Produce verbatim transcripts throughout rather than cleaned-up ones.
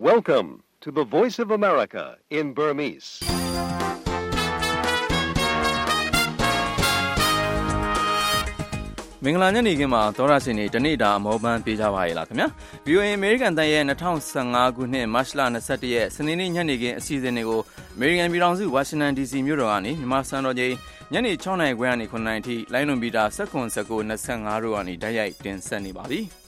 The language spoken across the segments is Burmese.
Welcome to the Voice of America in Burmese. ။မင်္ဂလာညနေခင်းမှာသောရရှင်တွေတနေ့တာအမောပန်းပေးကြပါရဲ့လားခင်ဗျာ။ ဗွီအိုအေ American တန်ရဲ့၂၀၁၅ခုနှစ်မတ်လ၂၁ရက်စနေနေ့ညနေခင်းအစီအစဉ်တွေကို American ပြည်ထောင်စု Washington ဒီ စီ မြို့တော်ကနေမြန်မာစံတော်ချိန်ညနေ၆နာရီခွဲကနေ၇နာရီအထိလိုင်းလွန်မီတာ၁၇ ၁၉ ၂၅တို့ကနေတိုက်ရိုက်တင်ဆက်နေပါပြီ။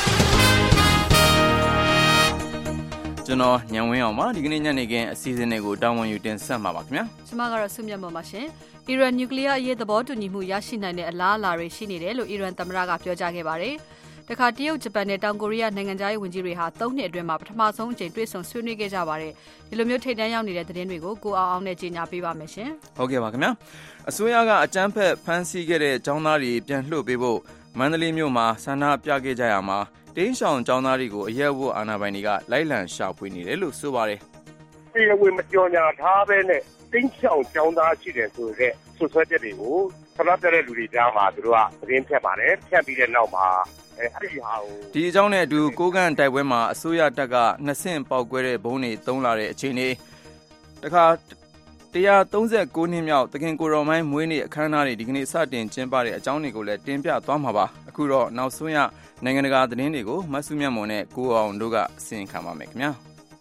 ကျွန်တော်ညံဝင်းအောင်ပါဒီကနေ့ညနေခင်းအစီအစဉ်တွေကိုတာဝန်ယူတင်ဆက်မှာပါခင်ဗျာ။ကျွန်မကတော့ဆုမြတ်မော်ပါရှင်။အီရန်နျူကလ িয়ার အရေးသဘောတူညီမှုရရှိနိုင်တဲ့အလားအလာတွေရှိနေတယ်လို့အီရန်သမ္မတကပြောကြားခဲ့ပါတယ်။တခါတရုတ်ဂျပန်နဲ့တောင်ကိုရီးယားနိုင်ငံသားရေးဝန်ကြီးတွေဟာသုံးနှစ်အတွင်းမှာပထမဆုံးအကြိမ်တွေ့ဆုံဆွေးနွေးခဲ့ကြပါတယ်။ဒီလိုမျိုးထိပ်တန်းရောက်နေတဲ့သတင်းတွေကိုကိုအောင်အောင်နဲ့ကြီးညာပေးပါမယ်ရှင်။ဟုတ်ကဲ့ပါခင်ဗျာ။အစိုးရကအကြမ်းဖက်ဖမ်းဆီးခဲ့တဲ့ကျောင်းသားတွေပြန်လွှတ်ပေးဖို့မန္တလေးမြို့မှာဆန္ဒပြခဲ့ကြရမှာတင်းရှောင်ကျောင်းသားတွေကိုအရက်ဝတ်အာဏာပိုင်တွေကလိုက်လံရှာဖွေနေတယ်လို့ဆိုပါတယ်။တရားဝင်မကြော်ညာထားဘဲနဲ့တင်းရှောင်ကျောင်းသားရှိတယ်ဆိုတဲ့ဆွဆွဲချက်တွေကိုဆန္ဒပြတဲ့လူတွေကြားမှာသူတို့ကသတင်းဖြတ်ပါတယ်။ဖြတ်ပြီးတဲ့နောက်မှာအဲအဲ့ဒီဟာကိုဒီအကြောင်းနဲ့အတူကိုကန့်တိုက်ပွဲမှာအစိုးရတပ်ကနှစ်ဆင့်ပေါက်ကွဲတဲ့ဘုံတွေသုံးလာတဲ့အခြေအနေတခါ၁၃၉နှစ်မြောက်သခင်ကိုရောမိုင်းမွေးနေ့အခမ်းအနားတွေဒီကနေ့စတင်ကျင်းပတဲ့အကြောင်းတွေကိုလည်းတင်ပြသွားမှာပါအခုတော့နောက်ဆုံးရနိုင်ငံတကာသတင်းတွေကိုမဆုမြတ်မွန်နဲ့ကိုအောင်တို့ကအစီအစဉ်ခံပါမယ်ခင်ဗျာ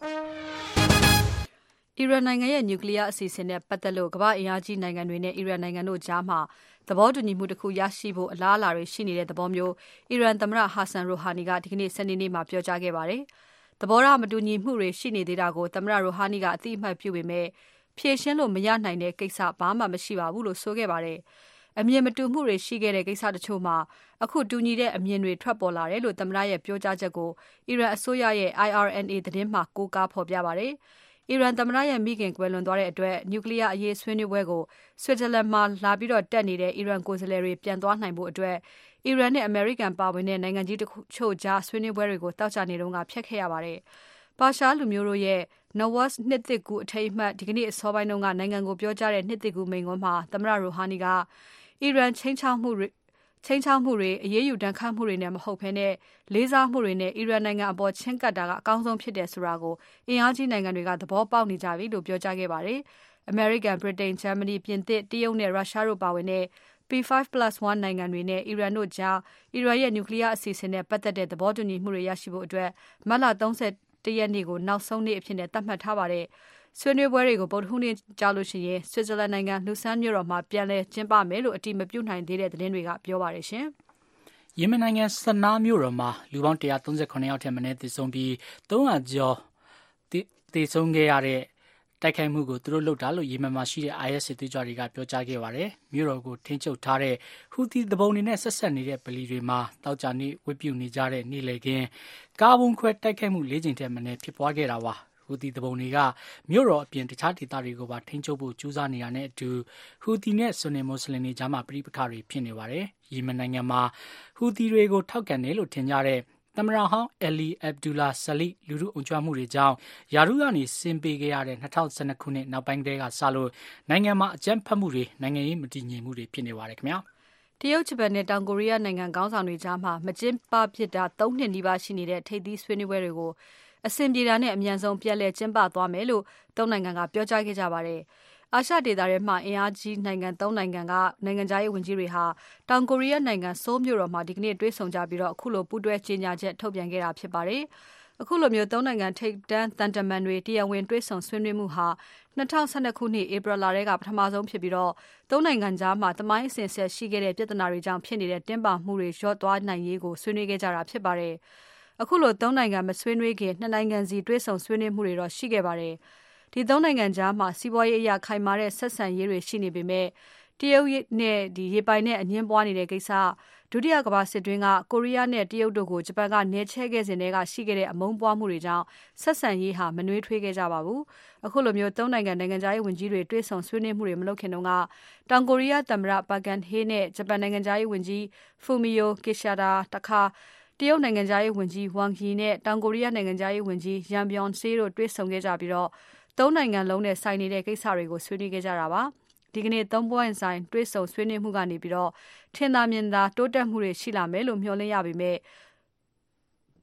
အီရန်နိုင်ငံရဲ့နျူကလ িয়ার အစီအစဉ်နဲ့ပတ်သက်လို့ကမ္ဘာအင်အားကြီးနိုင်ငံတွေနဲ့အီရန်နိုင်ငံတို့ကြားမှာသဘောတူညီမှုတစ်ခုရရှိဖို့အလားအလာတွေရှိနေတဲ့သဘောမျိုးအီရန်သမ္မတဟာဆန်ရိုဟာနီကဒီကနေ့စနေနေ့မှာပြောကြားခဲ့ပါတယ်။သဘောထားမတူညီမှုတွေရှိနေသေးတာကိုသမ္မတရိုဟာနီကအသိအမှတ်ပြုပေမဲ့ဖြေရှင်းလို့မရနိုင်တဲ့ကိစ္စဘာမှမရှိပါဘူးလို့ဆိုခဲ့ပါတယ်။အမြင်မတူမှုတွေရှိခဲ့တဲ့ကိစ္စတချို့မှာအခုတူညီတဲ့အမြင်တွေထွက်ပေါ်လာတယ်လို့သမ္မတရဲ့ပြောကြားချက်ကိုအီရန်အစိုးရရဲ့ I R N A သတင်းမှာကိုးကားဖော်ပြပါတယ်။အီရန်သမ္မတရဲ့မိခင်ကွယ်လွန်သွားတဲ့အတွက်နျူကလ িয়ার အရေးဆွေးနွေးပွဲကိုဆွစ်ဇာလန်မှာလာပြီးတော့တက်နေတဲ့အီရန်ကိုယ်စားလှယ်တွေပြန်သွားနိုင်ဖို့အတွက်အီရန်နဲ့အမေရိကန်ပါဝင်တဲ့နိုင်ငံကြီးတချို့ကြားဆွေးနွေးပွဲတွေကိုတောက်ချနေတုန်းကဖျက်ခဲ့ရပါတယ်။ပါရှားလူမျိုးတို့ရဲ့ Nawaz နှစ်သစ်ကူအထိမ်းအမှတ်ဒီကနေ့အစောပိုင်းတုန်းကနိုင်ငံကိုပြောကြားတဲ့နှစ်သစ်ကူမိန့်ခွန်းမှာသမ္မတရိုဟာနီကအီရန်ချင်းချောက်မှုချင်းချောက်မှုတွေအရေးယူတန်းခတ်မှုတွေနဲ့မဟုတ်ဘဲနဲ့လေးစားမှုတွေနဲ့အီရန်နိုင်ငံအပေါ်ချင်းကပ်တာကအကောင်းဆုံးဖြစ်တယ်ဆိုတာကိုအင်အားကြီးနိုင်ငံတွေကသဘောပေါက်နေကြပြီလို့ပြောကြားခဲ့ပါတယ်။ American, Britain, Germany, ပြင်သစ်, တရုတ်နဲ့ရုရှားတို့ပါဝင်တဲ့ P five plus one နိုင်ငံတွေနဲ့အီရန်တို့ကြားအီရန်ရဲ့နျူကလ িয়ার အစီအစဉ်နဲ့ပတ်သက်တဲ့သဘောတူညီမှုတွေရရှိဖို့အတွက်မတ်လ၃၁ရက်နေ့ကိုနောက်ဆုံးနေ့အဖြစ်နဲ့သတ်မှတ်ထားပါတယ်။ဆွေးနွေးပွဲတွေကိုဗုဒ္ဓဟူးနေ့ကြာလို့ရှိရင်ဆွစ်ဇာလန်နိုင်ငံလူဆန်းမြို့တော်မှာပြန်လည်ကျင်းပမယ်လို့အတိမပြုနိုင်သေးတဲ့သတင်းတွေကပြောပါတယ်ရှင်။ယီမင်နိုင်ငံဆနားမြို့တော်မှာလူပေါင်း၁၃၇ယောက်ထက်မနည်းသေဆုံးပြီး၃၀၀ကျော်သေဆုံးခဲ့ရတဲ့တိုက်ခိုက်မှုကိုသူတို့လုပ်တာလို့ယီမင်မှာရှိတဲ့ I S စစ်သွေးကြွတွေကပြောကြားခဲ့ပါတယ်။မြို့တော်ကိုထိန်းချုပ်ထားတဲ့ဟူသီတပုံတွေနဲ့ဆက်ဆက်နေတဲ့ဗလီတွေမှာတောက်ကြနေဝတ်ပြုနေကြတဲ့နေ့လည်ခင်းကားဘုံခွဲတိုက်ခိုက်မှု၄ကြိမ်ထက်မနည်းဖြစ်ပွားခဲ့တာပါ။ဟူသီတပုံတွေကမြို့တော်အပြင်တခြားဒေသတွေကိုပါထိန်းချုပ်ဖို့ကြိုးစားနေတာနဲ့အတူဟူသီနဲ့ဆွန်နီမွတ်စလင်တွေကြားမှာပြိပခါတွေဖြစ်နေပါတယ်။ယီမင်နိုင်ငံမှာဟူသီတွေကိုထောက်ကန်တယ်လို့ထင်ကြတဲ့သမ္မတဟောင်းအယ်လီအဗ်ဒူလာဆလီလူထုအုံကြွမှုတွေကြောင့်ယာရုကနေဆင်းပေးခဲ့ရတဲ့၂၀၁၂ခုနှစ်နောက်ပိုင်းတည်းကစလို့နိုင်ငံမှာအကြမ်းဖက်မှုတွေနိုင်ငံရေးမတည်ငြိမ်မှုတွေဖြစ်နေပါတယ်ခင်ဗျာတရုတ်ဂျပန်နဲ့တောင်ကိုရီးယားနိုင်ငံခေါင်းဆောင်တွေကြားမှာမကျင်းပဖြစ်တာ၃နှစ်နီးပါးရှိနေတဲ့ထိပ်သီးဆွေးနွေးပွဲတွေကိုအဆင်ပြေတာနဲ့အမြန်ဆုံးပြန်လည်ကျင်းပသွားမယ်လို့သုံးနိုင်ငံကပြောကြားခဲ့ကြပါတယ်။အာရှဒေသထဲမှာအင်အားကြီးနိုင်ငံသုံးနိုင်ငံကနိုင်ငံသားရေးဝန်ကြီးတွေဟာတောင်ကိုရီးယားနိုင်ငံဆိုးလ်မြို့တော်မှာဒီကနေ့တွေ့ဆုံကြပြီးတော့အခုလိုပူးတွဲကြေညာချက်ထုတ်ပြန်ခဲ့တာဖြစ်ပါတယ်။အခုလိုမျိုးသုံးနိုင်ငံထိပ်တန်းတန်တမန်တွေတရားဝင်တွေ့ဆုံဆွေးနွေးမှုဟာ၂၀၁၂ခုနှစ်ဧပြီလထဲကပထမဆုံးဖြစ်ပြီးတော့သုံးနိုင်ငံကြားမှာတမိုင်းအစဉ်ဆက်ရှိခဲ့တဲ့ပြဿနာတွေကြောင့်ဖြစ်နေတဲ့တင်းမာမှုတွေလျော့သွားနိုင်ရေးကိုဆွေးနွေးခဲ့ကြတာဖြစ်ပါတယ်။အခုလိုသုံးနိုင်ငံမဆွေးနွေးခင်နှစ်နိုင်ငံစီတွေ့ဆုံဆွေးနွေးမှုတွေတော့ရှိခဲ့ပါတယ်။ဒီသုံးနိုင်ငံကြားမှာစီးပွားရေးအရာခိုင်မာတဲ့ဆက်ဆံရေးတွေရှိနေပေမဲ့တရုတ်နဲ့ဒီရေပိုင်နဲ့အငင်းပွားနေတဲ့ကိစ္စဒုတိယကမ္ဘာစစ်တွင်းကကိုရီးယားနဲ့တရုတ်တို့ကိုဂျပန်ကနေချဲခဲ့စဉ်တည်းကရှိခဲ့တဲ့အမုန်းပွားမှုတွေကြောင့်ဆက်ဆံရေးဟာမနှွေးထွေးခဲ့ကြပါဘူး။အခုလိုမျိုးသုံးနိုင်ငံနိုင်ငံသားရေးဝန်ကြီးတွေတွေ့ဆုံဆွေးနွေးမှုတွေမလုပ်ခင်တုန်းကတောင်ကိုရီးယားသမ္မတပါကန်ဟေးနဲ့ဂျပန်နိုင်ငံသားရေးဝန်ကြီးဖူမီယိုကီရှာဒါတခါတရုတ်နိုင်ငံသားရေးဝန်ကြီးဝမ်ယီနဲ့တောင်ကိုရီးယားနိုင်ငံသားရေးဝန်ကြီးယန်ဘျွန်ဆေးတို့တွေ့ဆုံခဲ့ကြပြီးတော့သုံးနိုင်ငံလုံးနဲ့ဆိုင်နေတဲ့ကိစ္စတွေကိုဆွေးနွေးခဲ့ကြတာပါဒီကနေ့သုံးပွင့်ဆိုင်တွဲဆုံဆွေးနွေးမှုကနေပြီးတော့ထင်သာမြင်သာတိုးတက်မှုတွေရှိလာမယ်လို့မျှော်လင့်ရပေမဲ့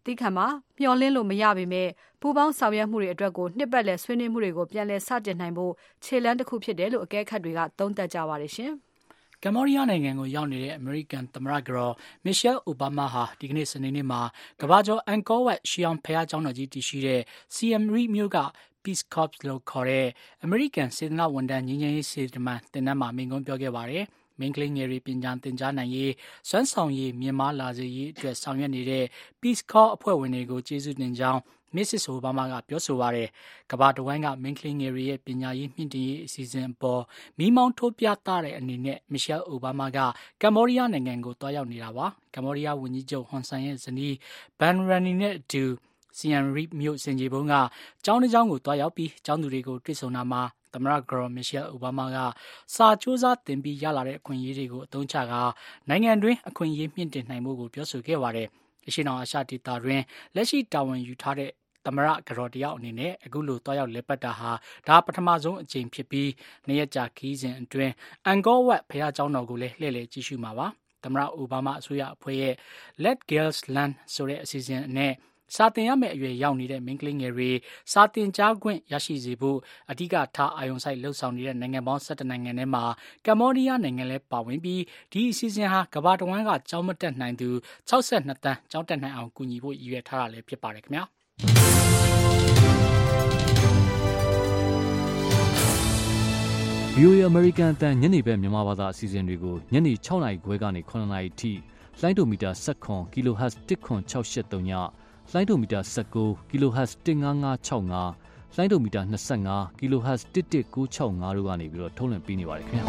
တီးခံမှာမျှော်လင့်လို့မရပေမဲ့ပူပေါင်းဆောင်ရွက်မှုတွေအတွက်ကိုနှစ်ပတ်လည်ဆွေးနွေးမှုတွေကိုပြန်လည်စတင်နိုင်ဖို့ခြေလှမ်းတစ်ခုဖြစ်တယ်လို့အကဲခတ်တွေကသုံးသပ်ကြပါတယ်ရှင်။ကမ္ဘောဒီးယားနိုင်ငံကိုရောက်နေတဲ့အမေရိကန်သမ္မတကတော်မစ်ရှယ်အိုဘားမားဟာဒီကနေ့စနေနေ့မှာကမ္ဘာကျော်အန်ကောဝတ်ရှီအောင်ဖျားကျောင်းတော်ကြီးတည်ရှိတဲ့ စီ အမ် Reed မြို့ကPeace Corps လို့ခေါ်တဲ့အမေရိကန်စေတနာဝန်ထမ်းငြိမ်းချမ်းရေးစေတမန်တင်နန်းမှာမိန့်ခွန်းပြောခဲ့ပါတယ်။မိန်းကလေးငယ်တွေပညာသင်ကြားနိုင်ရေးစွမ်းဆောင်ရည်မြင့်မားလာစေရေးအတွက်ဆောင်ရွက်နေတဲ့ Peace Corps အဖွဲ့ဝင်တွေကိုကျေးဇူးတင်ကြောင်းမစ္စစ်အိုဘားမားကပြောဆိုပါတယ်။ကမ္ဘာတဝန်းကမိန်းကလေးငယ်တွေရဲ့ပညာရေးမြင့်တင်ရေးအစီအစဉ်အပေါ်မီးမောင်းထိုးပြသတဲ့အနေနဲ့မစ်ရှယ်အိုဘားမားကကမ္ဘောဒီးယားနိုင်ငံကိုတွားရောက်နေတာပါ။ကမ္ဘောဒီးယားဝန်ကြီးချုပ်ဟွန်ဆန်ရဲ့ဇနီးဘန်ရန်နီနဲ့အတူစီ အမ် Reed မြို့စင်ကြီးဘုံကကျောင်းတစ်ကျောင်းကိုတွားရောက်ပြီးကျောင်းသူတွေကိုတွေ့ဆုံတာမှာသမ္မတဂရော်မစ်ရှယ်အိုဘားမားကစာစူးစမ်းတင်ပြီးရလာတဲ့အခွင့်အရေးတွေကိုအသုံးချကာနိုင်ငံတွင်းအခွင့်အရေးမြင့်တင်နိုင်မှုကိုပြောဆိုခဲ့ပါတယ်။အရှေ့တောင်အာရှဒေသတွင်လက်ရှိတာဝန်ယူထားတဲ့သမ္မတဂရော်တယောက်အနေနဲ့အခုလိုတွားရောက်လည်ပတ်တာဟာဒါပထမဆုံးအကြိမ်ဖြစ်ပြီးနှစ်ရက်ကြာခီးစဉ်အတွင်းအန်ကောဝတ်ဘုရားကျောင်းတော်ကိုလည်းလှည့်လည်ကြည့်ရှုမှာပါ။သမ္မတအိုဘားမားအစိုးရအဖွဲ့ရဲ့ Let Girls Learn ဆိုတဲ့အစီအစဉ်နဲ့စာတင်ရမယ့်အရွယ်ရောက်နေတဲ့မိန်းကလေးငယ်တွေစာတင်ကြားခွင့်ရရှိစေဖို့အဓိကထားအာရုံစိုက်လှုပ်ဆောင်နေတဲ့နိုင်ငံပေါင်း၁၁နိုင်ငံထဲမှာကမ္ဘောဒီးယားနိုင်ငံလည်းပါဝင်ပြီးဒီအစီအစဉ်ဟာကမ္ဘာတဝန်းကကျောင်းမတက်နိုင်သူ၆၂တန်းကျောင်းတက်နိုင်အောင်ကူညီဖို့ရည်ရွယ်ထားတာလည်းဖြစ်ပါတယ်ခင်ဗျာဗီအိုအေ American အသံညနေဘက်မြန်မာဘာသာအစီအစဉ်တွေကိုညနေ၆နာရီခွဲကနေ၇နာရီထိလိုင်းဒိုမီတာ၁၇ kilohertz ၁ခွန်၆၈၃ညလိုင်းဒိုမီတာ၁၉ kilohertz ၁၅၅၆၅လိုင်းဒိုမီတာ၂၅ kilohertz ၁၁၉၆၅တို့ကနေပြီးတော့ထုတ်လွှင့်ပေးနေပါတယ်ခင်ဗျာ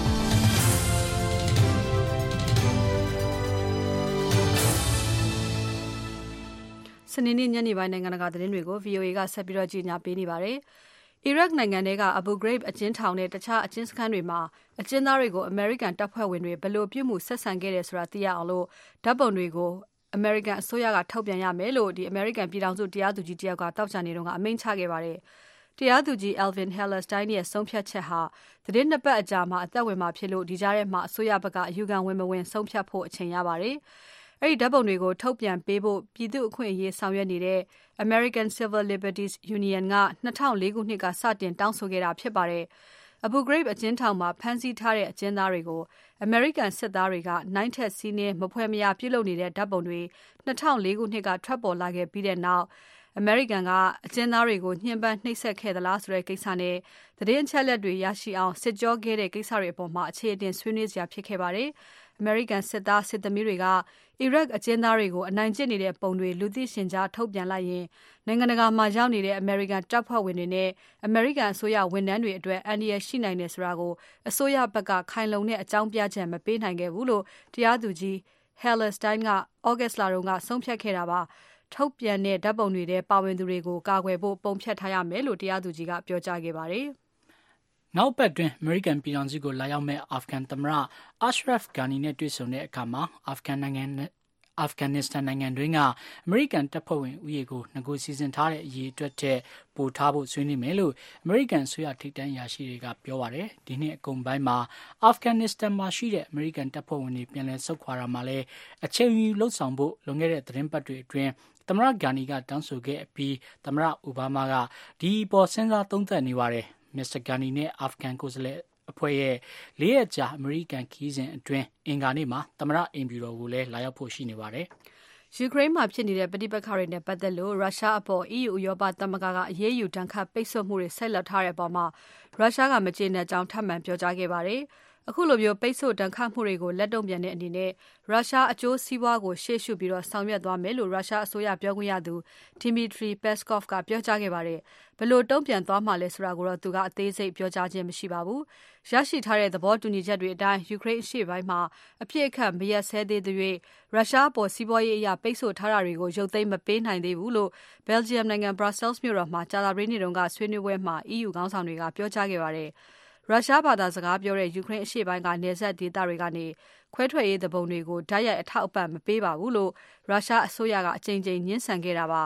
စနေနေ့ညနေပိုင်းနိုင်ငံတကာသတင်းတွေကို ဗီအိုအေ ကဆက်ပြီးတော့ကြီးညာပေးနေပါတယ်။အီရတ်နိုင်ငံထဲက Abu Ghraib အကျဉ်းထောင်နဲ့တခြားအကျဉ်းစခန်းတွေမှာအကျဉ်းသားတွေကိုအမေရိကန်တပ်ဖွဲ့ဝင်တွေဘယ်လိုပြုမှုဆက်ဆံခဲ့တယ်ဆိုတာသိရအောင်လို့ဓာတ်ပုံတွေကိုအမေရိကန်အစိုးရကထုတ်ပြန်ရမယ်လို့ဒီအမေရိကန်ပြည်ထောင်စုတရားသူကြီးတယောက်ကတောက်ချနေတော့ကအမိန့်ချခဲ့ပါတယ်။တရားသူကြီး Alvin Hellerstein ရဲ့ဆုံးဖြတ်ချက်ဟာသတင်းနှစ်ပတ်အကြာမှာအသက်ဝင်မှာဖြစ်လို့ဒီကြားထဲမှာအစိုးရဘက်ကအယူခံဝင်မဝင်ဆုံးဖြတ်ဖို့အချိန်ရပါတယ်။အဲ့ဒီဓာတ်ပုံတွေကိုထုတ်ပြန်ပေးဖို့ပြည်သူ့အခွင့်အရေးဆောင်ရွက်နေတဲ့ American Civil Liberties Union က၂၀၀၄ခုနှစ်ကစတင်တောင်းဆိုခဲ့တာဖြစ်ပါတယ်။ Abu Ghraib အကျဉ်းထောင်မှာဖမ်းဆီးထားတဲ့အကျဉ်းသားတွေကိုအမေရိကန်စစ်သားတွေကနိုင်ထက်စီးနှင်းမဖွဲမရပြုလုပ်နေတဲ့ဓာတ်ပုံတွေ၂၀၀၄ခုနှစ်ကထွက်ပေါ်လာခဲ့ပြီးတဲ့နောက်အမေရိကန်ကအကျဉ်းသားတွေကိုညှဉ်းပန်းနှိပ်စက်ခဲ့သလားဆိုတဲ့ကိစ္စနဲ့သတင်းအချက်အလက်တွေရရှိအောင်စစ်ကြောခဲ့တဲ့ကိစ္စတွေအပေါ်မှာအခြေအတင်ဆွေးနွေးစရာဖြစ်ခဲ့ပါတယ်။ အမေရိကန်စစ်သားစစ်သမီးတွေကအီရတ်အကျဉ်းသားတွေကိုအနိုင်ကျင့်နေတဲ့ပုံတွေလူသိရှင်ကြားထုတ်ပြန်လိုက်ရင်နိုင်ငံတကာမှာရောက်နေတဲ့အမေရိကန်တပ်ဖွဲ့ဝင်တွေနဲ့အမေရိကန်အစိုးရဝန်ထမ်းတွေအတွက်အန္တရာယ်ရှိနိုင်တယ်ဆိုတာကိုအစိုးရဘက်ကခိုင်လုံတဲ့အကြောင်းပြချက်မပေးနိုင်ခဲ့ဘူးလို့တရားသူကြီး Hellerstein က August လတုန်းကဆုံးဖြတ်ခဲ့တာပါ။ထုတ်ပြန်တဲ့ဓာတ်ပုံတွေထဲပါဝင်သူတွေကိုကာကွယ်ဖို့ပုံဖြတ်ထားရမယ်လို့တရားသူကြီးကပြောကြားခဲ့ပါတယ်။နောက်ပတ်တွင်အမေရိကန်ပြည်ထောင်စုကိုလာရောက်မဲ့အာဖဂန်သမ္မတ Ashraf Ghani နဲ့တွေ့ဆုံတဲ့အခါမှာအာဖဂန်နိုင်ငံအာဖဂန်နစ္စတန်နိုင်ငံတွင်းကအမေရိကန်တပ်ဖွဲ့ဝင်ဦးရေကိုငကိုစီစဉ်ထားတဲ့အရေးအတွက်တဲ့ပို့ထားဖို့ဆွေးနွေးမယ်လို့အမေရိကန်ဆိုရထိပ်တန်းအရာရှိတွေကပြောပါတယ်။ဒီနှစ်အကုန်ပိုင်းမှာအာဖဂန်နစ္စတန်မှာရှိတဲ့အမေရိကန်တပ်ဖွဲ့ဝင်တွေပြန်လည်ဆုတ်ခွာတာမှာလဲအချိန်ယူလှုပ်ဆောင်ဖို့လွန်ခဲ့တဲ့သတင်းပတ်တွေအတွင်းသမ္မတဂါနီကတောင်းဆိုခဲ့ပြီးသမ္မတအိုဘားမားကဒီပေါ်စဉ်းစားသုံးသပ်နေပါတယ်။မစ္စတာဂါနီနဲ့အာဖဂန်ကိုယ်စားလှယ်အဖွဲ့ရဲ့လေးရက်ကြာအမေရိကန်ခီးစဉ်အတွင်းအင်္ဂါနေ့မှာသမ္မတအိမ်ဖြူတော်ကိုလည်းလာရောက်ဖို့ရှိနေပါတယ်။ယူကရိန်းမှာဖြစ်နေတဲ့ပဋိပက္ခတွေနဲ့ပတ်သက်လို့ရုရှားအပေါ် E U ဥရောပသမဂ္ဂကအရေးယူဒဏ်ခတ်ပိတ်ဆို့မှုတွေဆက်လက်ထားတဲ့အပေါ်မှာရုရှားကမကျေနပ်ကြောင်းထပ်မံပြောကြားခဲ့ပါတယ်။အခုလိုမျိုးပိတ်ဆို့ဒဏ်ခတ်မှုတွေကိုလက်တုံ့ပြန်တဲ့အနေနဲ့ရုရှားအကျိုးစီးပွားကိုရှေ့ရှုပြီးတော့ဆောင်ရွက်သွားမယ်လို့ရုရှားအစိုးရပြောခွင့်ရသူ Dmitry Peskov ကပြောကြားခဲ့ပါတယ်။ဘယ်လိုတုံ့ပြန်သွားမှလဲဆိုတာကိုတော့သူကအသေးစိတ်ပြောကြားခြင်းမရှိပါဘူး။ရရှိထားတဲ့သဘောတူညီချက်တွေအတိုင်းယူကရိန်းအရှေ့ပိုင်းမှာအပြစ်အခတ်မရက်စဲသေးတဲ့၍ရုရှားပေါ်စီးပွားရေးအရာပိတ်ဆို့ထားတာတွေကိုရုပ်သိမ်းမပေးနိုင်သေးဘူးလို့ Belgium နိုင်ငံ Brussels မြို့တော်မှာကြာသပတေးနေ့တုန်းကဆွေးနွေးပွဲမှာ E U ခေါင်းဆောင်တွေကပြောကြားခဲ့ပါတယ်။ရုရှားဘာသာစကားပြောတဲ့ယူကရိန်းအရှေ့ပိုင်းကနယ်စပ်ဒေသတွေကနေခွဲထွက်ရေးသဘုံတွေကိုဓာတ်ရိုက်အထောက်အပံ့မပေးပါဘူးလို့ရုရှားအစိုးရကအကြိမ်ကြိမ်ညှင်းဆန်ခဲ့တာပါ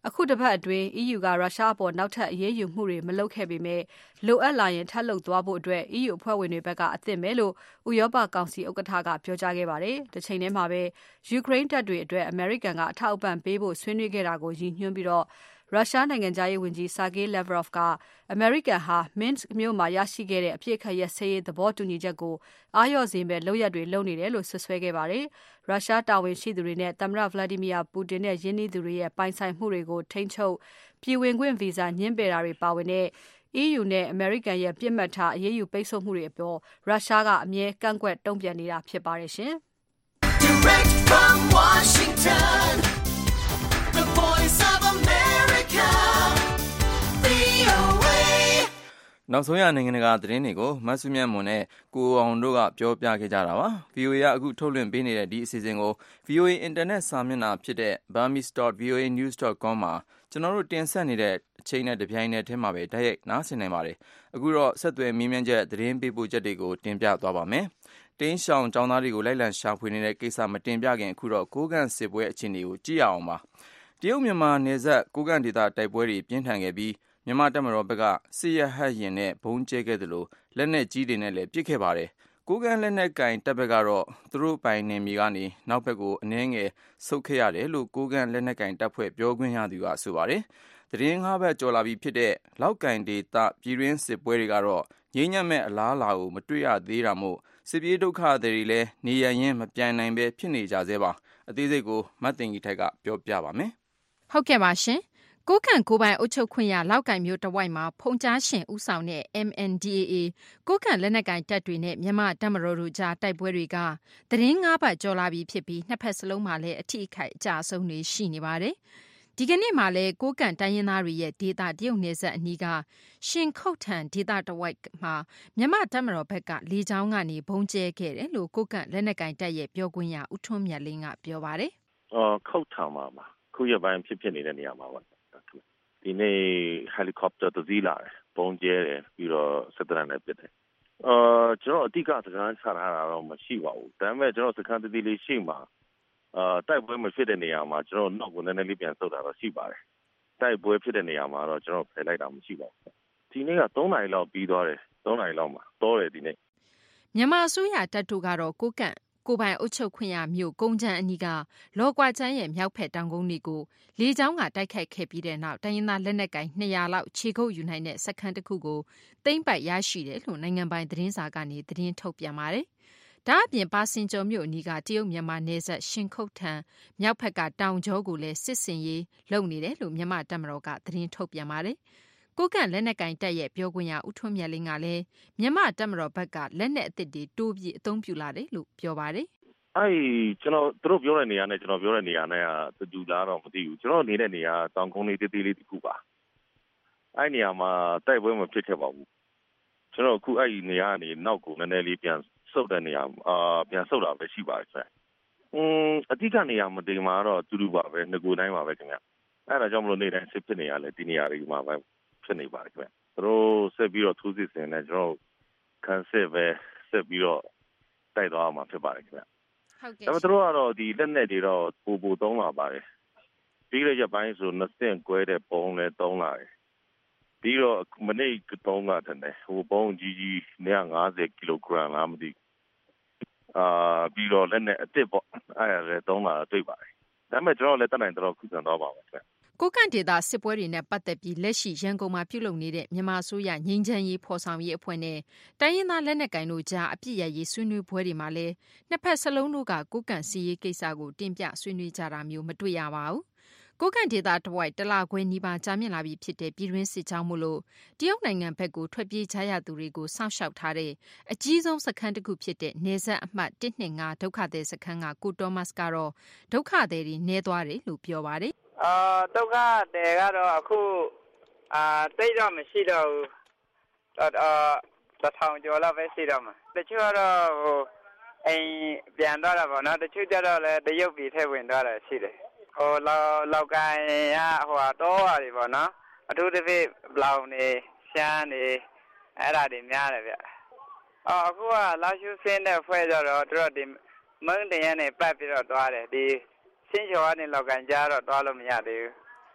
အခုတစ်ပတ်အတွင်း E U ကရုရှားအပေါ်နောက်ထပ်အရေးယူမှုတွေမလုပ်ခဲ့ပေမဲ့လိုအပ်လာရင်ထပ်လုပ်သွားဖို့အတွက် E U အဖွဲ့ဝင်တွေဘက်ကအသင့်ပဲလို့ဥရောပကောင်စီဥက္ကဋ္ဌကပြောကြားခဲ့ပါတယ်။တစ်ချိန်တည်းမှာပဲယူကရိန်းတပ်တွေအတွက်အမေရိကန်ကအထောက်အပံ့ပေးဖို့ဆွေးနွေးခဲ့တာကိုရည်ညွှန်းပြီးတော့ရုရှားနိုင်ငံသားရေးဝန်ကြီး Sergei Lavrov ကအမေရိကန်ဟာ Minsk မြို့မှာရရှိခဲ့တဲ့အပြစ်ခတ်ရစရေးသဘောတူညီချက်ကိုအားလျော့စေမဲ့လုပ်ရက်တွေလုပ်နေတယ်လို့ဆွဆွဲခဲ့ပါတယ်။ရုရှားတာဝန်ရှိသူတွေနဲ့သမ္မတ Vladimir Putin နဲ့ယင်းနှီးသူတွေရဲ့ပိုင်ဆိုင်မှုတွေကိုထိန်းချုပ်ပြည်ဝင်ခွင့်ဗီဇာညှင်းပယ်တာတွေပါဝင်တဲ့ E U နဲ့အမေရိကန်ရဲ့ပြစ်မှတ်ထားအရေးယူပိတ်ဆို့မှုတွေအပေါ်ရုရှားကအမြဲကန့်ကွက်တုံ့ပြန်နေတာဖြစ်ပါတယ်ရှင်။ Direct from Washington, the voice of America, V O A နောက်ဆုံးရနိုင်ငံတကာသတင်းတွေကိုမဆုမြတ်မွန်နဲ့ကိုအောင်တို့ကပြောပြခဲ့ကြတာပါ။ V O A ကအခုထုတ်လွှင့်ပေးနေတဲ့ဒီအစီအစဉ်ကို V O A အင်တာနက်စာမျက်နှာဖြစ်တဲ့ burmese dot v o a news dot com မှာကျွန်တော်တို့တင်ဆက်နေတဲ့အချိန်နဲ့တပြိုင်နက်တည်းမှာပဲတိုက်ရိုက်နားဆင်နိုင်ပါတယ်။အခုတော့ဆက်သွယ်မေးမြန်းချက်သတင်းပေးပို့ချက်တွေကိုတင်ပြသွားပါမယ်။တင်းရှောင်ကျောင်းသားတွေကိုလိုက်လံရှာဖွေနေတဲ့ကိစ္စမတင်ပြခင်အခုတော့ကိုးကန့်စစ်ပွဲအခြေအနေကိုကြည့်ရအောင်ပါ။တရုတ်မြန်မာနယ်စပ်ကိုးကန့်ဒေသတိုက်ပွဲတွေပြင်းထန်ခဲ့ပြီးမြန်မာတပ်မတော်ဘက်ကစစ်ရဟတ်ရင်နဲ့ဘုံကျဲခဲ့သလိုလက်နက်ကြီးတွေနဲ့လည်းပစ်ခဲ့ပါတယ်။ကိုးကန့်လက်နက်ကင်တပ်ဘက်ကတော့သူတို့ပိုင်နယ်မြေကနေနောက်ဘက်ကိုအနှဲငယ်ဆုတ်ခဲ့ရတယ်လို့ကိုးကန့်လက်နက်ကင်တပ်ဖွဲ့ပြောခွင့်ရသူကဆိုပါတယ်။သတင်းငါးဘက်ကျော်လာပြီးဖြစ်တဲ့လောက်ကင်ဒေသပြည်တွင်းစစ်ပွဲတွေကတော့ငြိမ်းချမ်းမဲ့အလားအလာကိုမတွေ့ရသေးတာမို့စစ်ပြေးဒုက္ခတွေလည်းနေရရင်မပြန်နိုင်ပဲဖြစ်နေကြသေးပါ။အသေးစိတ်ကိုမတ်တင်ကြီးထိုက်ကပြောပြပါမယ်။ဟုတ်ကဲ့ပါရှင်။ကိုးကန့်ကိုပိုင်အုပ်ချုပ်ခွင့်ရလောက်ကိုင်မျိုးတဝိုက်မှာဖုန်ကြားရှင်ဦးဆောင်တဲ့ M N D A A ကိုးကန့်လက်နက်ကင်တပ်တွေနဲ့မြန်မာတပ်မတော်တို့ကြားတိုက်ပွဲတွေကသတင်းငါးပတ်ကျော်လာပြီးဖြစ်ပြီးနှစ်ဖက်စလုံးမှာလည်းအထိအခိုက်အကျအဆုံးတွေရှိနေပါတယ်။ဒီကနေ့မှလည်းကိုးကန့်တိုင်းရင်းသားတွေရဲ့ဒေသတရုတ်နယ်စပ်အနီးကရှင်ခုတ်ထန်ဒေသတဝိုက်မှာမြန်မာတပ်မတော်ဘက်ကလေကြောင်းကနေဘုံကျဲခဲ့တယ်လို့ကိုးကန့်လက်နက်ကင်တပ်ရဲ့ပြောခွင့်ရဦးထွန်းမြတ်လင်းကပြောပါတယ်။အော်ခုတ်ထန်မှာပါခုရပိုင်းဖြစ်ဖြစ်နေတဲ့နေရာမှာပါဒီနေ့ helicopter တစ်စီးလာတယ်ပုံကျဲတယ်ပြီးတော့စစ်တရနဲ့ပြစ်တယ်အာကျွန်တော်အတိကစကားချထားတာတော့မရှိပါဘူးဒါပေမဲ့ကျွန်တော်စခန်းတတိလေးရှိမှာအာတိုက်ပွဲမဖြစ်တဲ့နေရာမှာကျွန်တော်နောက်ကိုနည်းနည်းလေးပြန်ဆုတ်တာတော့ရှိပါတယ်တိုက်ပွဲဖြစ်တဲ့နေရာမှာတော့ကျွန်တော်ဖယ်လိုက်တာမရှိပါဘူးဒီနေ့ကသုံးနာရီလောက်ပြီးသွားတယ်သုံးနာရီလောက်မှာတော့တယ်ဒီနေ့မြန်မာအစိုးရတပ်တို့ကတော့ကိုကန့်ကိုပိုင်အုပ်ချုပ်ခွင့်ရမြို့ကုန်းချမ်းအနီးကလော်ကွာချမ်းရဲ့မြောက်ဖက်တောင်ကုန်းတွေကိုလေကြောင်းကတိုက်ခိုက်ခဲ့ပြီးတဲ့နောက်တိုင်းရင်းသားလက်နက်ကိုင်နှစ်ရာလောက်ခြေကုပ်ယူနိုင်တဲ့စခန်းတစ်ခုကိုသိမ်းပိုက်ရရှိတယ်လို့နိုင်ငံပိုင်သတင်းစာကနေသတင်းထုတ်ပြန်ပါတယ်။ဒါအပြင်ပါစင်ကျော်မြို့အနီးကတရုတ်မြန်မာနယ်စပ်ရှင်ခုတ်ထံမြောက်ဖက်ကတောင်ကျောကိုလည်းစစ်စင်ရေးလုပ်နေတယ်လို့မြန်မာတပ်မတော်ကသတင်းထုတ်ပြန်ပါတယ်။ကိုကန့်လက်နက်ကင်တပ်ရဲ့ပြောခွင့်ရဦးထွန်းမြတ်လင်းကလည်းမြန်မာတပ်မတော်ဘက်ကလက်နက်အသစ်တွေတိုးပြီးအသုံးပြုလာတယ်လို့ပြောပါတယ်။အဲ့ကျွန်တော်တို့ပြောတဲ့နေရာနဲ့ကျွန်တော်ပြောတဲ့နေရာနဲ့ကတူလားတော့မသိဘူးကျွန်တော်နေတဲ့နေရာတောင်ကုန်းလေးတေးသေးလေးတစ်ခုပါအဲ့နေရာမှာတိုက်ပွဲမဖြစ်ခဲ့ပါဘူးကျွန်တော်အခုအဲ့ဒီနေရာကနေနောက်ကိုနည်းနည်းလေးပြန်ဆုတ်တဲ့နေရာအာပြန်ဆုတ်တာပဲရှိပါတယ်ဆက်อืมအတိကနေရာမတင်မှာတော့တူတူပါပဲငကိုတိုင်းပါပဲခင်ဗျအဲ့ဒါကြောင့်မလို့နေတိုင်းစစ်ဖြစ်နေရလဲဒီနေရာတွေမှာပဲဖြစ်နေပါတယ်ခင်ဗျသူတို့ဆက်ပြီးတော့ထိုးစစ်ဆင်နေကျွန်တော်ခံစစ်ပဲဆက်ပြီးတော့တိုက်သွားမှာဖြစ်ပါတယ်ခင်ဗျဟုတ်ကဲ့ဒါပေမဲ့သူတို့ကတော့ဒီလက်နက်တွေတော့ပိုပိုသုံးလာပါတယ်ပြီးတဲ့ရက်ပိုင်းဆိုနှစ်ဆင့်ကွဲတဲ့ပုံနဲ့သုံးလာတယ်ပြီးတော့မနေ့ကသုံးလာတယ်ဟိုပုံကြီးကြီးone hundred fiftyကီလိုဂရမ်လားမသိအာပြီးတော့လက်နက်အစ်စ်ပေါ့အဲ့ဒါလည်းသုံးလာတွေ့ပါတယ်ဒါပေမဲ့ကျွန်တော်လည်းတတ်နိုင်တော့ခုခံတော့ပါမယ်ကိုကန့်ဒေသစစ်ပွဲတွေနဲ့ပတ်သက်ပြီးလက်ရှိရန်ကုန်မှာပြုလုပ်နေတဲ့မြန်မာအစိုးရငြိမ်းချမ်းရေးဖော်ဆောင်ရေးအဖွဲ့နဲ့တိုင်းရင်းသားလက်နက်ကိုင်တို့ကြားအပြစ်ရရေးဆွေးနွေးပွဲတွေမှာလည်းနှစ်ဖက်စလုံးတို့ကကိုကန့်စီရေးကိစ္စကိုတင်ပြဆွေးနွေးကြတာမျိုးမတွေ့ရပါဘူး။ကိုကန့်ဒေသတဝိုက်တလခွဲနီးပါးကြာမြင့်လာပြီးဖြစ်တဲ့ပြည်တွင်းစစ်ကြောင်းမို့လို့တရုတ်နိုင်ငံဘက်ကိုထွက်ပြေးကြရသူတွေကိုစောင့်ရှောက်ထားတဲ့အကြီးဆုံးစခန်းတစ်ခုဖြစ်တဲ့နေဆက်အမှတ်one twenty-fiveဒုက္ခသည်စခန်းကကိုတော်မတ်ကတော့ဒုက္ခသည်တွေနည်းသွားတယ်လို့ပြောပါတယ်အာဒုက္ခတွေကတော့အခုအာတိတ်တော့မရှိတော့ဘူးအာတစ်ထောင်ကျော်လောက်ပဲရှိတော့မှာတချို့ကတော့ဟိုအိမ်ပြန်တော့တာပေါ့နော်တချို့ကျတော့လည်းတရုတ်ပြည်ထဲဝင်တော့တာရှိတယ်ဟိုလောက်လောက်ကိုင်းရဟိုတော့ရတယ်ပေါ့နော်အထူးသဖြင့်ဘလောင်နေရှမ်းနေအဲ့ဒါတွေများတယ်ဗျအော်အခုကလာရှုစင်းတဲ့ဖွဲ့ကြတော့တို့ဒီမုန်းတင်ရနေပတ်ပြီးတော့သွားတယ်ဒီရှင်းချော်ကနေလောက်ကန်ကြတော့သွားလို့မရသေးဘူး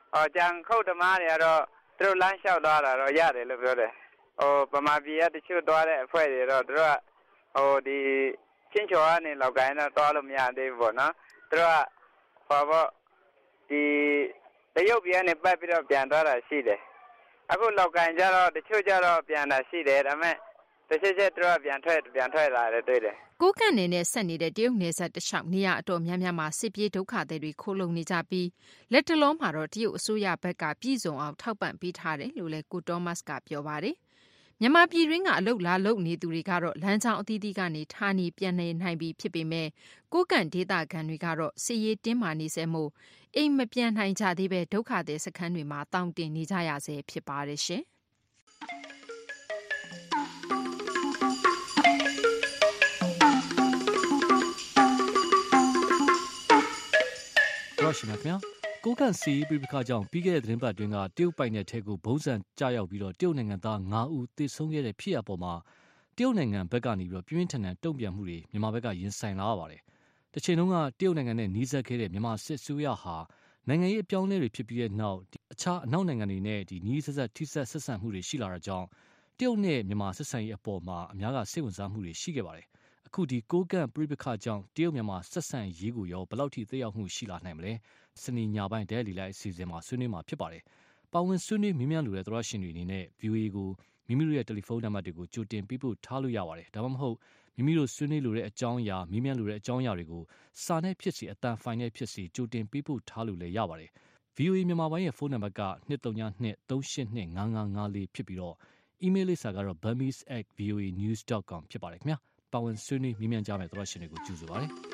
အော်ကြံခုတ်သမားတွေကတော့သူတို့လမ်းလျှောက်သွားတာတော့ရတယ်လို့ပြောတယ်ဟိုဗမာပြည်ကတချို့သွားတဲ့အဖွဲ့တွေတော့သူတို့ကဟိုဒီချင်းချော်ကနေလောက်ကိုင်းတော့သွားလို့မရသေးဘူးပေါ့နော်သူတို့ကဟောပေါ့ဒီတရုတ်ပြည်ကနေပတ်ပြီးတော့ပြန်သွားတာရှိတယ်အခုလောက်ကိုင်းကြတော့တချို့ကြတော့ပြန်တာရှိတယ်ဒါပေမဲ့တချို့ကျတော့ပြန်ထွက်ပြန်ထွက်လာတယ်တွေ့တယ်ကိုကန့်နယ်နဲ့ဆက်နေတဲ့တရုတ်နယ်စပ်တလျှောက်နေရအတော်များများမှာစစ်ပြေးဒုက္ခသည်တွေခိုးလုံနေကြပြီးလက်တလုံးမှာတော့တရုတ်အစိုးရဘက်ကပြည်စုံအောင်ထောက်ပံ့ပေးထားတယ်လို့လည်းကိုတော်မတ်စ်ကပြောပါတယ်မြန်မာပြည်တွင်းကအလုတ်လာလုတ်နေသူတွေကတော့လမ်းကြောင်းအသီးသီးကနေဌာနေပြန်နေနိုင်ပြီဖြစ်ပေမဲ့ကိုကန့်ဒေသခံတွေကတော့စစ်ရေးတင်းမာနေစေမို့အိမ်မပြန်နိုင်ကြသေးပဲဒုက္ခသည်စခန်းတွေမှာတောင်းတင်နေကြရဆဲဖြစ်ပါတယ်ရှင်ရရှိမြခင်ကိုကန်စီပြပခါကြောင့်ပြီးခဲ့တဲ့သတင်းပတ်တွင်ကတရုတ်ပိုင်နယ်ထဲကိုဘုံစံကြားရောက်ပြီးတော့တရုတ်နိုင်ငံသား၅ဦးသေဆုံးခဲ့တဲ့ဖြစ်ရပ်ပေါ်မှာတရုတ်နိုင်ငံဘက်ကနေပြီးတော့ပြင်းပြင်းထန်ထန်တုံ့ပြန်မှုတွေမြန်မာဘက်ကရင်ဆိုင်လာရပါတယ်။တစ်ချိန်လုံးကတရုတ်နိုင်ငံနဲ့နှီးစပ်ခဲ့တဲ့မြန်မာစစ်ဆိုးရဟာနိုင်ငံရေးအပြောင်းအလဲတွေဖြစ်ပြီးတဲ့နောက်အခြားအနောက်နိုင်ငံတွေနဲ့ဒီနှီးဆက်ဆက်ထိဆက်ဆက်ဆံမှုတွေရှိလာတာကြောင့်တရုတ်နဲ့မြန်မာဆက်ဆံရေးအပေါ်မှာအများကစိတ်ဝင်စားမှုတွေရှိခဲ့ပါတယ်။အခုဒီကိုကန်ပြပခါကြောင့်တရုတ်မြန်မာဆက်ဆံရေးကိုရောဘယ်လောက်ထိသက်ရောက်မှုရှိလာနိုင်မလဲ။စနေညပိုင်းဒဲလီလိုက်အစီအစဉ်မှာဆွေးနွေးမှာဖြစ်ပါတယ်။ပါဝင်ဆွေးနွေးမြင်းများလိုတဲ့သရရှင်တွေအနေနဲ့ ဗီအိုအေ ကိုမိမိတို့ရဲ့တယ်လီဖုန်းနံပါတ်တွေကိုကြိုတင်ပေးပို့ထားလို့ရပါတယ်။ဒါမှမဟုတ်မိမိတို့ဆွေးနွေးလိုတဲ့အကြောင်းအရာမြင်းများလိုတဲ့အကြောင်းအရာတွေကိုစာနဲ့ဖြစ်စီအတန်ဖိုင်နဲ့ဖြစ်စီကြိုတင်ပေးပို့ထားလို့လည်းရပါတယ်။ ဗီအိုအေ မြန်မာပိုင်းရဲ့ဖုန်းနံပါတ်က ၂၃၂ ၃၈၂ ၅၅၅၄ဖြစ်ပြီးတော့အီးမေးလ်လိပ်စာကတော့ burmese at v o a news dot com ဖြစ်ပါတယ်ခင်ဗျာ။ပါဝင်ဆွေးနွေးမြင်းများကြမယ့်သရရှင်တွေကိုကြိုဆိုပါတယ်။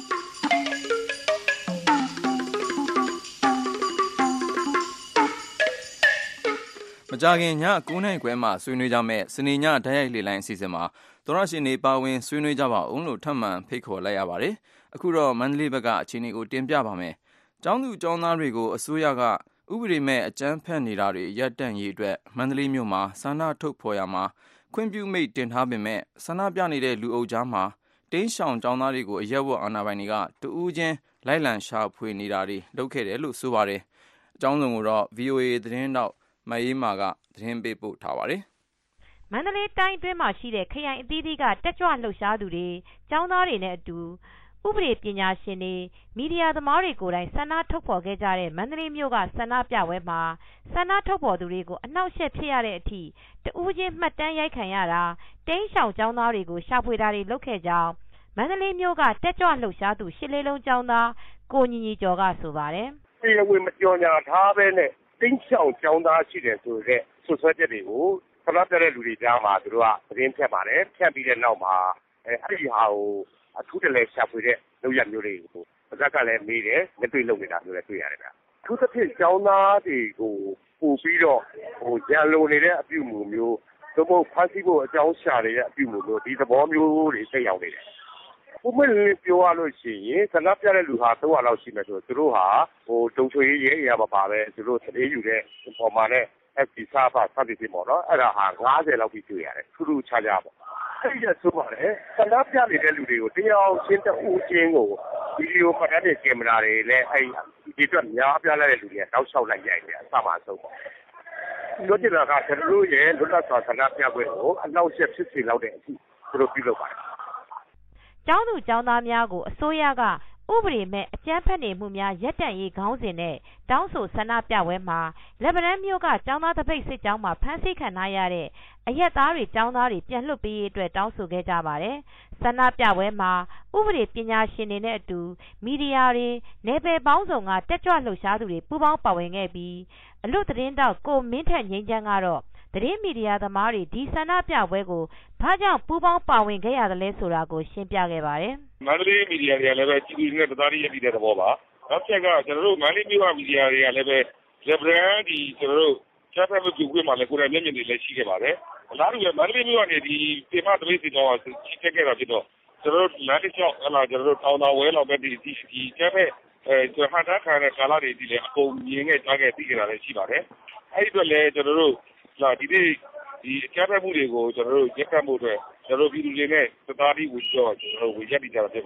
မကြခင်ည၉နာရီခွဲမှဆွေးနွေးကြမယ့်စနေညဓာတ်ရိုက်လေလိုင်းအစီအစဉ်မှာသောရရှင်နေပါဝင်ဆွေးနွေးကြပါအောင်လို့ထပ်မံဖိတ်ခေါ်လိုက်ရပါတယ်။အခုတော့မန္တလေးဘက်ကအခြေအနေကိုတင်ပြပါမယ်။ကျောင်းသူကျောင်းသားတွေကိုအစိုးရကဥပဒေမဲ့အကြမ်းဖက်နေတာတွေရပ်တန့်ရေးအတွက်မန္တလေးမြို့မှာဆန္ဒထုတ်ဖော်ရမှာခွင့်ပြုမိတ်တင်ထားပေမဲ့ဆန္ဒပြနေတဲ့လူအုပ်ကြားမှာတင်းရှောင်ကျောင်းသားတွေကိုအရက်ဝတ်အာဏာပိုင်တွေကတဦးချင်းလိုက်လံရှာဖွေနေတာတွေလုပ်ခဲ့တယ်လို့ဆိုပါတယ်။အကြောင်းစုံကိုတော့ ဗီအိုအေ သတင်းတောက်မအေးမာကသတင်းပေးပို့ထားပါတယ်။မန္တလေးတိုင်းအတွင်းမှာရှိတဲ့ခရိုင်အသီးသီးကတက်ကြွလှုပ်ရှားသူတွေကျောင်းသားတွေနဲ့အတူဥပဒေပညာရှင်တွေမီဒီယာသမားတွေကိုယ်တိုင်ဆန္ဒထုတ်ဖော်ခဲ့ကြတဲ့မန္တလေးမြို့ကဆန္ဒပြပွဲမှာဆန္ဒထုတ်ဖော်သူတွေကိုအနှောက်အယှက်ဖြစ်ရတဲ့အထိတဦးချင်းမှတ်တမ်းရိုက်ခံရတာတင်းရှောင်ကျောင်းသားတွေကိုရှာဖွေတာတွေလုပ်ခဲ့ကြောင်းမန္တလေးမြို့ကတက်ကြွလှုပ်ရှားသူရှစ်လေးလုံးကျောင်းသားကိုညီညီကျော်ကဆိုပါတယ်။တရားဝင်မကြော်ညာထားပဲနဲ့တင်းရှောင်ကျောင်းသားရှိတယ်ဆိုတဲ့ဆွဆွဲချက်တွေကိုဆန္ဒပြတဲ့လူတွေကြားမှာသူတို့ကသတင်းဖြတ်ပါတယ်။ဖြတ်ပြီးတဲ့နောက်မှာအဲအဲ့ဒီဟာကိုအထူးတလဲရှာဖွေတဲ့လုပ်ရမျိုးတွေကိုအဇက်ကလည်းမေးတယ်လက်တွေ့လုပ်နေတာမျိုးလည်းတွေ့ရတယ်ဗျ။အထူးသဖြင့်ကျောင်းသားတွေကိုပို့ပြီးတော့ဟိုရန်လိုနေတဲ့အပြုအမူမျိုးသို့မဟုတ်ဖန်ဆီးဖို့အကြောင်းရှာနေတဲ့အပြုအမူမျိုးဒီသဘောမျိုးတွေသိရောက်နေတယ်။ဘုမလေးပြောရလို့ရှိရင်ဆန္ဒပြတဲ့လူဟာသုံးရာလောက်ရှိမယ်ဆိုတော့သူတို့ဟာဟိုတုံချွေရေးရဲအရာမပါပဲသူတို့သတင်းယူတဲ့ပေါ်မှာနဲ့ F P စာဖတ်စသည်ဖြင့်ပေါ့နော်အဲ့ဒါဟာ၅၀လောက်ပြီးတွေ့ရတယ်ထူးထူးခြားခြားပေါ့အဲ့ဒီဆိုပါတယ်ဆန္ဒပြနေတဲ့လူတွေကိုတရားချင်းတဦးချင်းကိုဗီဒီယိုမှတ်တမ်းတွေကင်မရာတွေလည်းအဲ့ဒီအတွက်များပြလာတဲ့လူတွေကတောက်လျှောက်လိုက်ရိုက်တယ်အစမှဆုံးပေါ့တို့ကြတာကကျွန်တော်တို့ရဲ့လွတ်လပ်စွာဆန္ဒပြပွဲကိုအနောက်ရှက်ဖြစ်စေလောက်တဲ့အထိသူတို့ပြုလုပ်ပါတယ်ကျောင်းသူကျောင်းသားများကိုအစိုးရကဥပဒေမဲ့အကြမ်းဖက်နေမှုများရပ်တန့်ရေးခေါင်းစဉ်နဲ့တောင်းဆိုဆန္ဒပြပွဲမှာလက်ဗနန်းမြို့ကကျောင်းသားတပိတ်စစ်ကြောင်းမှာဖမ်းဆီးခံထားရတဲ့အရက်သားတွေကျောင်းသားတွေပြန်လွှတ်ပေးရေးအတွက်တောင်းဆိုခဲ့ကြပါတယ်။ဆန္ဒပြပွဲမှာဥပဒေပညာရှင်တွေနဲ့အတူမီဒီယာတွေနယ်ပယ်ပေါင်းစုံကတက်ကြွလှုပ်ရှားသူတွေပူးပေါင်းပါဝင်ခဲ့ပြီးအလွတ်သတင်းတောက်ကိုမင်းထက်ငိမ့်ချမ်းကတော့သတင်းမီဒီယာသမားတွေဒီဆန္ဒပြပွဲကိုဘာကြောင့်ပူးပေါင်းပါဝင်ခဲ့ရသလဲဆိုတာကိုရှင်းပြခဲ့ပါတယ်။မန္တလေးမီဒီယာတွေကလည်းပဲကြည်ကြည်နဲ့တသားတည်းရည်တဲ့သဘောပါ။နောက်ချက်ကကျွန်တော်တို့မန္တလေးမြို့ကမီဒီယာတွေကလည်းပဲလက်ဗရန်ဒီကျွန်တော်တို့ချက်ဖက်မှုပြုခွင့်မှာလည်းကိုယ်တိုင်မျက်မြင်တွေလည်းရှိခဲ့ပါတယ်။အလားတူပဲမန္တလေးမြို့ကနေဒီပေမသပိတ်စီတော့ရှိခဲ့ခဲ့တာဖြစ်တော့ကျွန်တော်တို့လမ်းတစ်လျှောက်ဟလာကျွန်တော်တို့တောင်တော်ဝဲလောက်ပဲဒီဒီချက်ဖက်အဲကျွန်တော်ဟာတာခံတဲ့ကာလာတွေဒီလည်းအကုန်မြင်ခဲ့ကြားခဲ့သိခဲ့တာလည်းရှိပါတယ်။အဲ့ဒီတော့လည်းကျွန်တော်တို့လာဒီနေ့ဒီအကြမ်းဖက်မှုတွေကိုကျွန်တော်တို့ရက်ခတ်မှုတွေကျွန်တော်တို့ပြည်သူတွေနဲ့သသားပြီးဝင်တော့ကျွန်တော်တို့ဝင်ရက်ပြီးကြတာဖြစ်ပါတယ်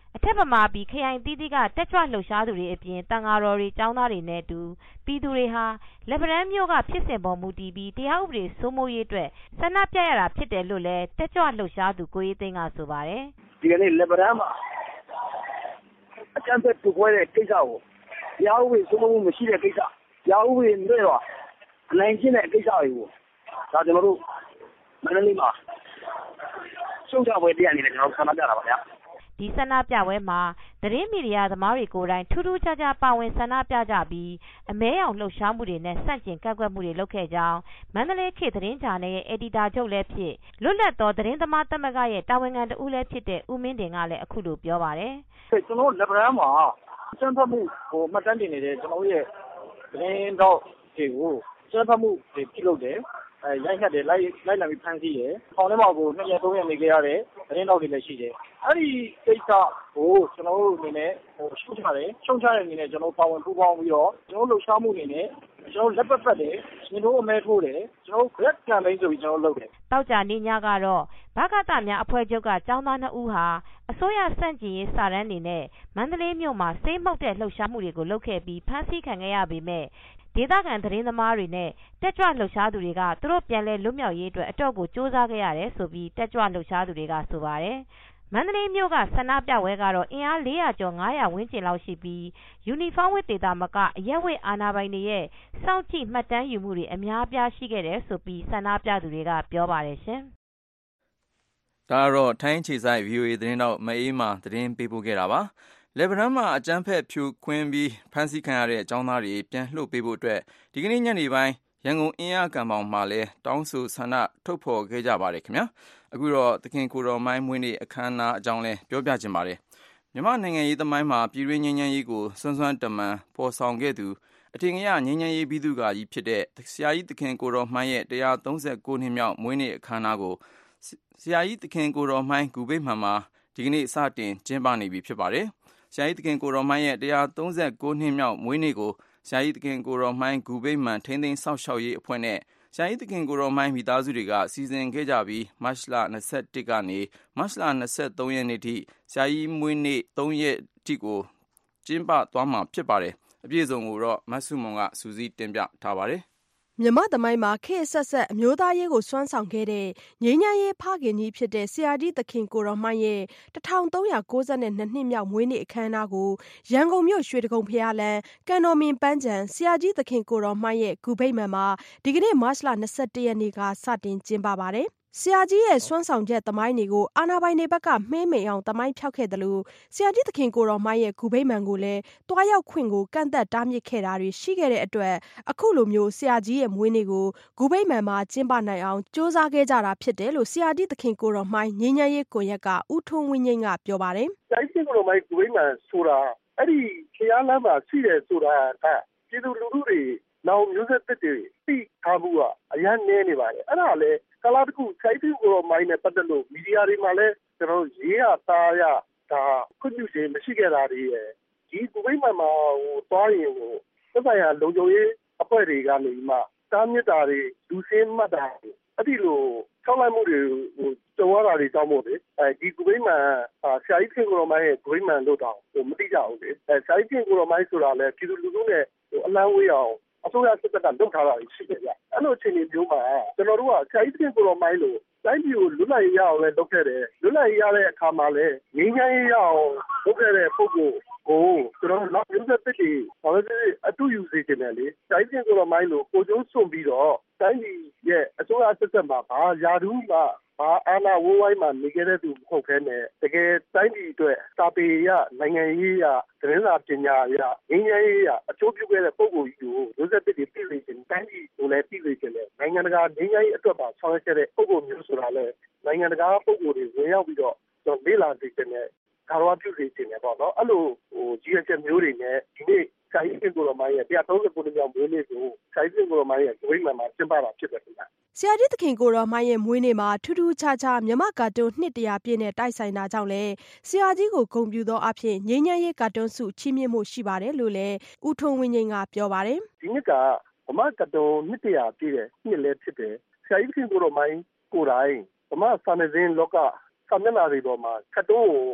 အထက်ပမာပြီးခရိုင်တီးတီးကတက်ကြွလှုပ်ရှားသူတွေအပြင်တန်ဃာတော်တွေကျောင်းသားတွေနဲ့အတူပြည်သူတွေဟာလက်ပံမြို့ကဖြစ်စဉ်ပေါ်မူတည်ပြီးတရားဥပဒေစိုးမိုးရေးအတွက်ဆန္ဒပြရတာဖြစ်တယ်လို့လည်းတက်ကြွလှုပ်ရှားသူကိုရေးသိန်းကဆိုပါတယ်ဒီကနေ့လက်ပံမှာအကြမ်းဖက်ပုဂ္ဂိုလ်ရဲ့ကိစ္စကိုတရားဥပဒေစိုးမိုးမှုမရှိတဲ့ကိစ္စတရားဥပဒေနဲ့တော့အနိုင်ကျင့်တဲ့ကိစ္စတွေကိုဒါကျွန်တော်တို့မန္တလေးမှာရှုံ့ချပွဲတရားနေတယ်ကျွန်တော်ဆန္ဒပြတာပါဗျာဒီဆန္ဒပြပွဲမှာသတင်းမီဒီယာသမားတွေကိုယ်တိုင်ထူးထူးခြားခြားပါဝင်ဆန္ဒပြကြပြီးအမဲရောင်လှုပ်ရှားမှုတွေနဲ့ဆန့်ကျင်ကန့်ကွက်မှုတွေလုပ်ခဲ့ကြောင်းမန္တလေးခေတ်သတင်းဂျာနယ်ရဲ့အယ်ဒီတာချုပ်လည်းဖြစ်လွတ်လပ်သောသတင်းသမားသမဂ္ဂရဲ့တာဝန်ခံတဦးလည်းဖြစ်တဲ့ဦးမင်းတင်ကလည်းအခုလိုပြောပါတယ်ကျွန်တော်လက်ပံမှာစံဖတ်မှုဟိုမှတ်တမ်းတင်နေတဲ့ကျွန်တော်ရဲ့သတင်းတော့တွေကိုစံဖတ်မှုတွေပြုလုပ်တယ်အဲရိုက်ခတ်တယ်လိုက်လိုက်လာပြီးဖမ်းဆီးတယ်။ခေါင်းထဲမှာကိုနှစ်ရက်သုံးရက်နေခဲ့ရတဲ့သတင်းတော့တွေလည်းရှိတယ်။အဲ့ဒီကိစ္စကိုကျွန်တော်တို့အနေနဲ့ဟိုရှုံချတယ်ရှုံချတဲ့အနေနဲ့ကျွန်တော်ပါဝင်ပူးပေါင်းပြီးတော့ကျွန်တော်လှုပ်ရှားမှုအနေနဲ့ကျွန်တော်လက်ပတ်ပတ်တယ်ရှင်တို့အမဲထိုးတယ်ကျွန်တော် black campaign ဆိုပြီးကျွန်တော်လုပ်တယ်။တောက်ကြနေညကတော့ဗကသများအဖွဲ့ချုပ်ကကျောင်းသားနှစ်ဦးဟာအစိုးရစန့်ကျင်ရေးစာတမ်းတွေနဲ့မန္တလေးမြို့မှာစေးမှုတ်တဲ့လှုပ်ရှားမှုတွေကိုလုပ်ခဲ့ပြီးဖမ်းဆီးခံခဲ့ရပေမဲ့ဒေသခံသတင်းသမားတွေနဲ့တက်ကြွလှုပ်ရှားသူတွေကသူတို့ပြန်လည်လွတ်မြောက်ရေးအတွက်အတော့ကိုစ조사ခဲ့ရတယ်ဆိုပြီးတက်ကြွလှုပ်ရှားသူတွေကဆိုပါတယ်။မန္တလေးမြို့ကဆန္ဒပြပွဲကတော့အင်အားလေးရာကျော်ငါးရာဝန်းကျင်လောက်ရှိပြီးယူနီဖောင်းဝတ်ဒေသမကအရက်ဝတ်အာဏာပိုင်တွေရဲ့စောင့်ကြည့်မှတ်တမ်းယူမှုတွေအများအပြားရှိခဲ့တယ်ဆိုပြီးဆန္ဒပြသူတွေကပြောပါတယ်ရှင်။ဒါကတော့ထိုင်းခြေဆိုင် ဗီအိုအေ သတင်းတော့မအေးမာသတင်းပေးပို့ခဲ့တာပါ။လက်ဗရန်မှာအကြမ်းဖက်ဖြိုခွင်းပြီးဖမ်းဆီးခံရတဲ့အကြောင်းသားတွေပြန်လှုပ်ပေးဖို့အတွက်ဒီကနေ့ညနေပိုင်းရန်ကုန်အင်းအားကံပေါင်မှာလဲတောင်းဆိုဆန္ဒထုတ်ဖော်ခဲ့ကြပါတယ်ခင်ဗျာအခုတော့သခင်ကိုတော်မိုင်းမွေးနေ့အခမ်းအနားအကြောင်းလဲပြောပြချင်ပါတယ်မြန်မာနိုင်ငံရေးသမိုင်းမှာပြည်တွင်းငြိမ်းချမ်းရေးကိုစွမ်းစွမ်းတမန်ပေါ်ဆောင်ခဲ့သူအထင်ကရငြိမ်းချမ်းရေးပြည်သူကကြီးဖြစ်တဲ့ဆရာကြီးသခင်ကိုတော်မိုင်းရဲ့one hundred thirty-nineနှစ်မြောက်မွေးနေ့အခမ်းအနားကိုဆရာကြီးသခင်ကိုတော်မိုင်းဂူဗိမှန်မှာဒီကနေ့စတင်ကျင်းပနေပြီဖြစ်ပါတယ်ဆရာကြီးသခင်ကိုတော်မိုင်းရဲ့one hundred thirty-nineနှစ်မြောက်မွေးနေ့ကိုဆရာကြီးသခင်ကိုတော်မိုင်းဂူဗိမှန်ထိန်းသိမ်းစောင့်ရှောက်ရေးအဖွဲ့နဲ့ဆရာကြီးသခင်ကိုတော်မိုင်းမိသားစုတွေကစီစဉ်ခဲ့ကြပြီးမတ်လtwenty-oneကနေမတ်လtwenty-threeရက်နေ့ထိဆရာကြီးမွေးနေ့threeရက်ထိကိုကျင်းပသွားမှာဖြစ်ပါတယ်အပြည့်အစုံကိုတော့မဆုမွန်ကစူးစီးတင်ပြထားပါတယ်မြန်မာသမိုင်းမှာခေတ်ဆက်ဆက်အမျိုးသားရေးကိုစွမ်းဆောင်ခဲ့တဲ့ငြိမ်းချမ်းရေးဖခင်ကြီးဖြစ်တဲ့ဆရာကြီးသခင်ကိုတော်မိုင်းရဲ့thirteen ninety-twoနှစ်မြောက်မွေးနေ့အခမ်းအနားကိုရန်ကုန်မြို့ရွှေတကုံဘုရားလမ်းကံတော်မင်ပန်းခြံဆရာကြီးသခင်ကိုတော်မိုင်းရဲ့ဂူဗိမှန်မှာဒီကနေ့မတ်လtwenty-oneရက်နေ့ကစတင်ကျင်းပပါတယ်ဆရာကြီးရဲ့စွမ်းဆောင်ချက်သမိုင်းတွေကိုအာဏာပိုင်တွေဘက်ကမှေးမိန်အောင်သမိုင်းဖြောက်ခဲ့တယ်လို့ဆရာကြီးသခင်ကိုတော်မိုင်းရဲ့ဂူဗိမှန်ကိုလည်းတွားရောက်ခွင့်ကိုကန့်သက်တားမြစ်ခဲ့တာတွေရှိခဲ့တဲ့အတွက်အခုလိုမျိုးဆရာကြီးရဲ့မွေးနေ့ကိုဂူဗိမှန်မှာကျင်းပနိုင်အောင်စ조사ခဲ့ကြတာဖြစ်တယ်လို့ဆရာကြီးသခင်ကိုတော်မိုင်းငြိမ်းချမ်းရေးကွန်ရက်ကဦးထွန်းဝင်းငိမ့်ကပြောပါတယ်ဆရာကြီးကိုတော်မိုင်းဂူဗိမှန်ဆိုတာအဲ့ဒီခရမ်းလမ်းမှာရှိတယ်ဆိုတာကပြည်သူလူထုတွေနောက်မျိုးဆက်တွေသိထားမှုကအရန်နည်းနေပါတယ်အဲ့ဒါလည်းကာလတခုစိုက်တူကိုမိုင်းနဲ့ပတ်သက်လို့မီဒီယာတွေမှာလည်းကျွန်တော်ရေးရသားရဒါခွင့်ပြုခြင်းမရှိခဲ့တာတွေရဲ့ဒီဂူဗိမှန်မှာဟိုတွားရင်ဟိုသက်ဆိုင်ရာလုံခြုံရေးအဖွဲ့တွေကနေမှတားမြစ်တာတွေလူစင်းမှတ်တာအဲ့ဒီလိုထောက်လိုက်မှုတွေဟိုကြုံရတာတွေတောင်းဖို့လေအဲဒီဂူဗိမှန်ဆရာကြီးခင်ကိုမိုင်းရဲ့ဂူဗိမှန်လို့တောင်းဟိုမသိကြဘူးလေအဲဆရာကြီးခင်ကိုမိုင်းဆိုတာလည်းပြည်သူလူထုနဲ့ဟိုအလန်းဝေးအောင်အစိုးရစစ်တပ်ကလုပ်ထားတာရှိတယ်ဗျအဲ့လိုအခြေအနေမျိုးမှာကျွန်တော်တို့ကဆရာကြီးတင်ကိုတော်မိုင်းလို့တိုင်းပြည်ကိုလွတ်လပ်ရေးရအောင်လည်းလုပ်ခဲ့တယ်လွတ်လပ်ရေးရတဲ့အခါမှာလည်းငြိမ်းချမ်းရေးရအောင်လုပ်ခဲ့တဲ့ပုဂ္ဂိုလ်ကိုကျွန်တော်တို့နောက်မျိုးဆက်တွေဘာလို့လဲအတူယူစေချင်တယ်လေဆရာကြီးတင်ကိုတော်မိုင်းလို့ကိုကျုံးစွန့်ပြီးတော့တိုင်းပြည်ရဲ့အစိုးရစစ်တပ်မှာဘာယာဒူးမှာဘာအာဏာဝိုးဝိုင်းမှာနေခဲ့တဲ့သူမဟုတ်ခဲနဲ့တကယ်တိုင်းပြည်အတွက်စာပေရနိုင်ငံရေးရသတင်းစာပညာရငင်းရဲရအကျိုးပြုခဲ့တဲ့ပုံကိုကြီးကိုရိုးစက်တစ်တွေပြည်လေခြင်းတိုင်းပြည်ကိုလည်းပြည်လေခြင်းနဲ့နိုင်ငံတကာငင်းရဲအတွက်ပါဆောင်ရွက်ခဲ့တဲ့ပုံကိုမျိုးဆိုတာလဲနိုင်ငံတကာပုံကိုတွေဝင်ရောက်ပြီးတော့ကျွန်တော်လေ့လာသိခြင်းနဲ့ကာရဝပြုစေခြင်းနဲ့ပေါ့နော်အဲ့လိုဟိုကြီးရချက်မျိုးတွေနဲ့ဒီနေ့ဆရာကြီးကိုတော်မိုင်းရဲ့one hundred thirty-nineမြောက်မွေးနေ့ကိုဆရာကြီးကိုတော်မိုင်းရဲ့ဂိမ်းမှန်မှာကျင်းပတာဖြစ်တယ်ခင်ဗျဆရာကြီးသခင်ကိုတော်မိုင်းရဲ့မွေးနေ့မှာထူးထူးခြားခြားမြမကာတွန်းနှစ်တရာပြည့်နဲ့တိုက်ဆိုင်တာကြောင့်လဲဆရာကြီးကိုဂုဏ်ပြုသောအဖြစ်ငြိမ်းချမ်းရေးကာတွန်းစုချီးမြှင့်မှုရှိပါတယ်လို့လည်းဦးထွန်းဝင်းငိမ့်ကပြောပါတယ်ဒီနှစ်ကဗမာကာတွန်းနှစ်တရာပြည့်တဲ့နှစ်လည်းဖြစ်တယ်ဆရာကြီးသခင်ကိုတော်မိုင်းကိုယ်တိုင်ဗမာစာနယ်ဇင်းလောကစာမျက်နှာတွေပေါ်မှာကာတွန်းကို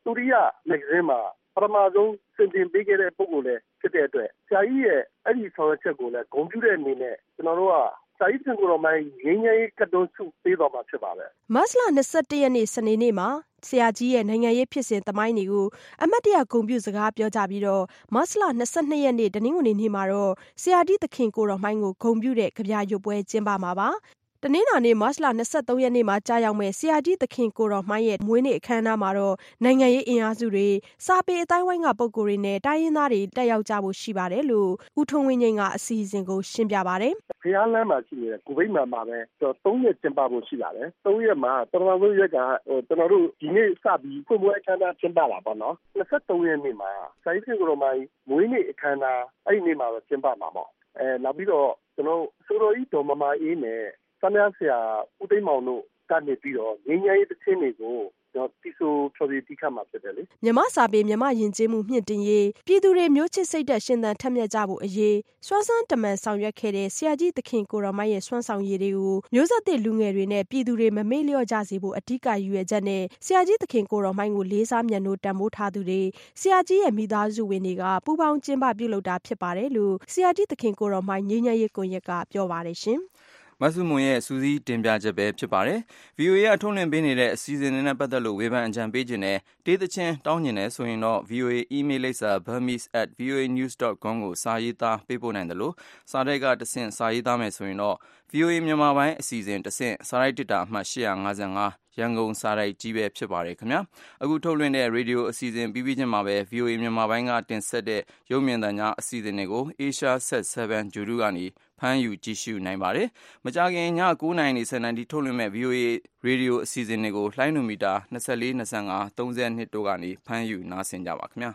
သူရိယမဂ္ဂဇင်းမှာပထမဆုံးစင်တင်ပေးခဲ့တဲ့ပုဂ္ဂိုလ်လည်းဖြစ်တဲ့အတွက်ဆရာကြီးရဲ့အဲ့ဒီဆောင်ရွက်ချက်ကိုလည်းဂုဏ်ပြုတဲ့အနေနဲ့ကျွန်တော်တို့ကဆရာကြီးတင်ကိုယ်တော်မိုင်းငင်းငယ်ကတ်တုံးစုပေးတော်မှာဖြစ်ပါတယ်မတ်လ၂၁ရက်နေ့စနေနေ့မှာဆရာကြီးရဲ့နိုင်ငံရေးဖြစ်စဉ်သမိုင်းတွေကိုအမတ်တရဂုဏ်ပြုစကားပြောကြပြီးတော့မတ်လ၂၂ရက်နေ့တနင်္ဂနွေနေ့မှာတော့ဆရာကြီးသခင်ကိုတော်မိုင်းကိုဂုဏ်ပြုတဲ့ကြပြရွတ်ပွဲကျင်းပမှာပါတနင်္လာနေ့မတ်လ၂၃ရက်နေ့မှာကြာရောက်မဲ့ဆရာကြီးသခင်ကိုတော်မိုင်းရဲ့မွေးနေ့အခမ်းအနားမှာတော့နိုင်ငံရေးအင်အားစုတွေစာပေအတိုင်းဝိုင်းကပုဂ္ဂိုလ်တွေနဲ့တိုင်းရင်းသားတွေတက်ရောက်ကြဖို့ရှိပါတယ်လို့ဦးထွန်းဝင်းငိမ့်ကအစီအစဉ်ကိုရှင်းပြပါတယ်ဖျားလမ်းမှာရှိနေတဲ့ကိုဗိတ်မှာမှာပဲသုံးရက်ကျင်းပဖို့ရှိပါတယ်သုံးရက်မှာပထမဆုံးရက်ကဟိုကျွန်တော်တို့ဒီနေ့စပြီးဖွင့်ပွဲအခမ်းအနားကျင်းပလာပါတော့၂၃ရက်နေ့မှာဆရာကြီးသခင်ကိုတော်မိုင်းမွေးနေ့အခမ်းအနားအဲ့ဒီနေ့မှာပဲကျင်းပမှာပေါ့အဲနောက်ပြီးတော့ကျွန်တော်ဆိုတော်ကြီးဒေါ်မမအေးနဲ့ဆန္ဒဆရာဦးသိန်းမောင်တို့ကနေပြီးတော့ငင်းငယ်ရေးတခြင်းတွေကိုတော့တီဆိုဖြော်ပြတိခတ်မှာဖြစ်တယ်လေမြမစာပေမြမယဉ်ကျေးမှုမြင့်တင်ရေးပြည်သူတွေမျိုးချစ်စိတ်သက်ရှင်သန်ထက်မြက်ကြဖို့အရေးစွမ်းစမ်းတမန်ဆောင်ရွက်ခဲ့တဲ့ဆရာကြီးသခင်ကိုတော်မိုင်းရဲ့စွမ်းဆောင်ရည်တွေကိုမျိုးဆက်သစ်လူငယ်တွေနဲ့ပြည်သူတွေမမေ့လျော့ကြစေဖို့အဓိကရည်ရွယ်ချက်နဲ့ဆရာကြီးသခင်ကိုတော်မိုင်းကိုလေးစားမြတ်နိုးတန်ဖိုးထားသူတွေဆရာကြီးရဲ့မိသားစုဝင်တွေကပူးပေါင်းကျင်းပပြုလုပ်တာဖြစ်ပါတယ်လို့ဆရာကြီးသခင်ကိုတော်မိုင်းငြိမ်းချမ်းရေးကွန်ရက်ကပြောပါတယ်ရှင်မဆုမွန်ရဲ့စူးစီးတင်ပြချက်ပဲဖြစ်ပါတယ်။ဗီအိုအေ ကထုတ်လွှင့်ပေးနေတဲ့အစီအစဉ်တွေနဲ့ပတ်သက်လို့ဝေဖန်အကြံပေးခြင်းနဲ့တေးသချင်းတောင်းကျင်တယ်ဆိုရင်တော့ ဗီအိုအေ email လိပ်စာ burmese at voanews dot com ကိုစာရေးသားပေးပို့နိုင်တယ်လို့စာတိုက်ကတဆင့်စာရေးသားမယ်ဆိုရင်တော့ ဗီအိုအေ မြန်မာပိုင်းအစီအစဉ်တဆင့်စာရိုက်တစ်တာအမှတ်၈၅၅ရန်ကုန်စာရိုက်ကြီးပဲဖြစ်ပါတယ်ခင်ဗျာအခုထုတ်လွှင့်တဲ့ရေဒီယိုအစီအစဉ်ပြီးပြီးချင်းမှာပဲ ဗီအိုအေ မြန်မာပိုင်းကတင်ဆက်တဲ့ရုပ်မြင်သံကြားအစီအစဉ်တွေကို Asia Set 7 ဂျူဒူကနေဖမ်းယူကြည့်ရှုနိုင်ပါတယ်မကြခင်ည၉နာရီဆယ်နာရီထုတ်လွှင့်မဲ့ ဗီအိုအေ ရေဒီယိုအစီအစဉ်တွေကိုလှိုင်းနူမီတာ၂၄ ၂၅ ၃၂တို့ကနေဖမ်းယူနားဆင်ကြပါခင်ဗျာ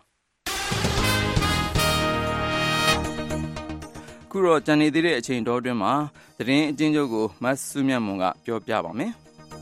ခုတော့ကြံနေသေးတဲ့အချိန်တော်အတွင်းမှာသတင်းအကျဉ်းချုပ်ကိုမတ်စုမြတ်မွန်ကပြောပြပါမယ်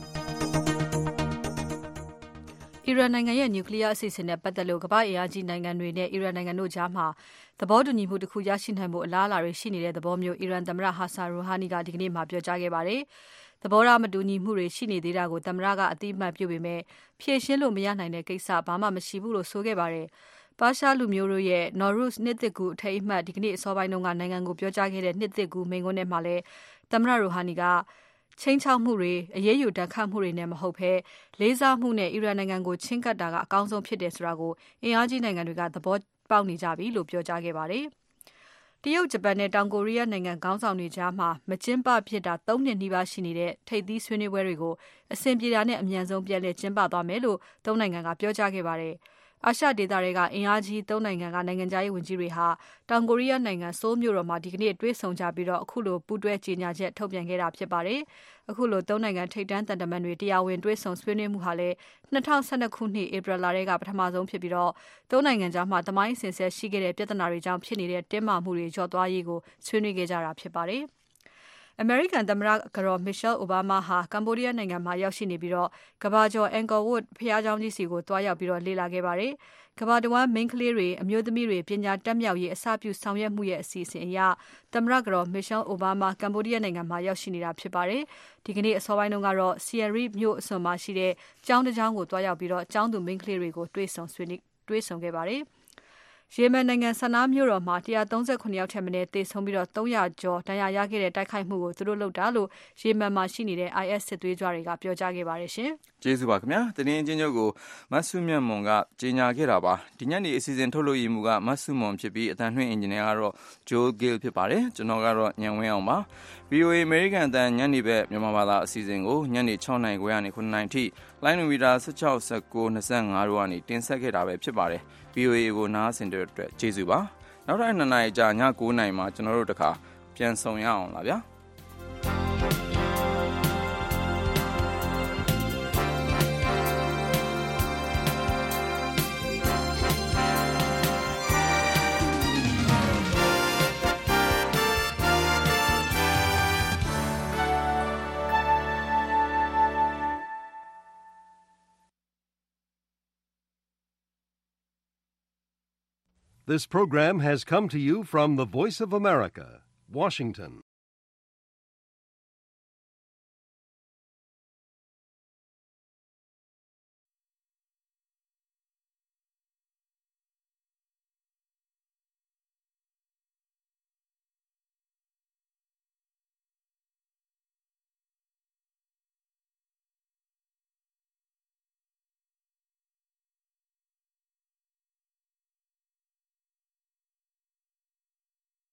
အီရန်နိုင်ငံရဲ့နျူကလ িয়ার အစီအစဉ်နဲ့ပတ်သက်လို့ကမ္ဘာ့အင်အားကြီးနိုင်ငံတွေနဲ့အီရန်နိုင်ငံတို့ကြားမှာသဘောတူညီမှုတစ်ခုရရှိနိုင်မှုအလားအလာတွေရှိနေတဲ့သဘောမျိုးအီရန်သမ္မတ Hassan Rouhani ကဒီကနေ့မှပြောကြားခဲ့ပါတယ်။သဘောထားမတူညီမှုတွေရှိနေသေးတာကိုသမ္မတကအသိအမှတ်ပြုပေမဲ့ဖြေရှင်းလို့မရနိုင်တဲ့ကိစ္စဘာမှမရှိဘူးလို့ဆိုခဲ့ပါတယ်။ပါရှားလူမျိုးတို့ရဲ့ Nowruz နှစ်သစ်ကူအထိမ်းအမှတ်ဒီကနေ့အစောပိုင်းတုန်းကနိုင်ငံကိုပြောကြားခဲ့တဲ့နှစ်သစ်ကူမိန့်ခွန်းထဲမှာလည်းသမ္မတ Rouhani ကချင်းချောက်မှုတွေအရေးယူတန်ခတ်မှုတွေနဲ့မဟုတ်ဘဲလေးစားမှုနဲ့အီရန်နိုင်ငံကိုချင်းကပ်တာကအကောင်းဆုံးဖြစ်တယ်ဆိုတာကိုအင်အားကြီးနိုင်ငံတွေကသဘောပေါက်နေကြပြီလို့ပြောကြားခဲ့ပါတယ်။တရုတ်ဂျပန်နဲ့တောင်ကိုရီးယားနိုင်ငံခေါင်းဆောင်တွေကြားမှာမကျင်းပဖြစ်တာ၃နှစ်နီးပါးရှိနေတဲ့ထိပ်သီးဆွေးနွေးပွဲတွေကိုအဆင်ပြေတာနဲ့အမြန်ဆုံးပြန်လည်ကျင်းပသွားမယ်လို့သုံးနိုင်ငံကပြောကြားခဲ့ပါတယ်။အာရှဒေသတွေကအင်အားကြီးသုံးနိုင်ငံကနိုင်ငံခြားရေးဝန်ကြီးတွေဟာတောင်ကိုရီးယားနိုင်ငံဆိုးလ်မြို့တော်မှာဒီကနေ့တွေ့ဆုံကြပြီးတော့အခုလိုပူးတွဲကြေညာချက်ထုတ်ပြန်ခဲ့တာဖြစ်ပါတယ်။အခုလိုသုံးနိုင်ငံထိပ်တန်းတန်တမန်တွေတရားဝင်တွေ့ဆုံဆွေးနွေးမှုဟာလည်း၂၀၁၂ခုနှစ်ဧပြီလကပထမဆုံးဖြစ်ပြီးတော့သုံးနိုင်ငံကြားမှာသမိုင်းအစဉ်ဆက်ရှိခဲ့တဲ့ပြဿနာတွေကြောင့်ဖြစ်နေတဲ့တင်းမာမှုတွေကျော်သွားရေးကိုဆွေးနွေးခဲ့ကြတာဖြစ်ပါတယ်။အမေရိကန်သမ္မတကတော် Michelle Obama ဟာကမ္ဘောဒီးယားနိုင်ငံမှာရောက်ရှိနေပြီးတော့ကမ္ဘာကျော် Angkor Wat ဘုရားကျောင်းကြီးစီကိုတွားရောက်ပြီးတော့လေ့လာခဲ့ပါတယ်။ကမ္ဘာတဝန်းမိန်းကလေးတွေအမျိုးသမီးတွေပညာတတ်မြောက်ရေးအစပြုဆောင်ရွက်မှုရဲ့အစီအစဉ်အရသမ္မတကတော် Michelle Obama ကမ္ဘောဒီးယားနိုင်ငံမှာရောက်ရှိနေတာဖြစ်ပါတယ်။ဒီကနေ့အစောပိုင်းတုန်းကတော့ Siem Reap မြို့အစွန်မှာရှိတဲ့ကျောင်းတစ်ကျောင်းကိုတွားရောက်ပြီးတော့ကျောင်းသူမိန်းကလေးတွေကိုတွေ့ဆုံဆွေးနွေးတွေ့ဆုံခဲ့ပါတယ်။ယေမန်နိုင်ငံဆနာမြို့တော်မှာ၁၃၇ယောက်ထက်မနည်းသေဆုံးပြီးတော့၃၀၀ကျော်ဒဏ်ရာရခဲ့တဲ့တိုက်ခိုက်မှုကိုသူတို့လုပ်တာလို့ယေမန်မှာရှိနေတဲ့ I S စစ်သွေးကြွတွေကပြောကြားခဲ့ပါတယ်ရှင်။ကျေးဇူးပါခင်ဗျာ။သတင်းအချင်းချုပ်ကိုမတ်ဆုမြတ်မွန်ကကြေညာခဲ့တာပါ။ဒီညနေအစီအစဉ်ထုတ်လို့ရမှုကမတ်ဆုမွန်ဖြစ်ပြီးအတန်ထွင်းအင်ဂျင်နီယာကတော့ Joel Gill ဖြစ်ပါတယ်။ကျွန်တော်ကတော့ညံဝင်းအောင်ပါ။ ဗီအိုအေ American အတန်ညနေဘက်မြန်မာဘာသာအစီအစဉ်ကိုညနေ၆နာရီခွဲကနေခုနှစ်နာရီထိလိုင်းနိုမီတာ၁၆ ၁၉ ၂၅တို့ကနေတင်ဆက်ခဲ့တာပဲဖြစ်ပါတယ်။ ဗီအိုအေကိုနားဆင်တဲ့အတွက်ကျေးဇူးပါ။နောက်ထပ်နှစ်နာရီကြာည၉နာရီမှာကျွန်တော်တို့တခါပြန်ဆောင်ရအောင်လားဗျာ။ This program has come to you from the Voice of America, Washington.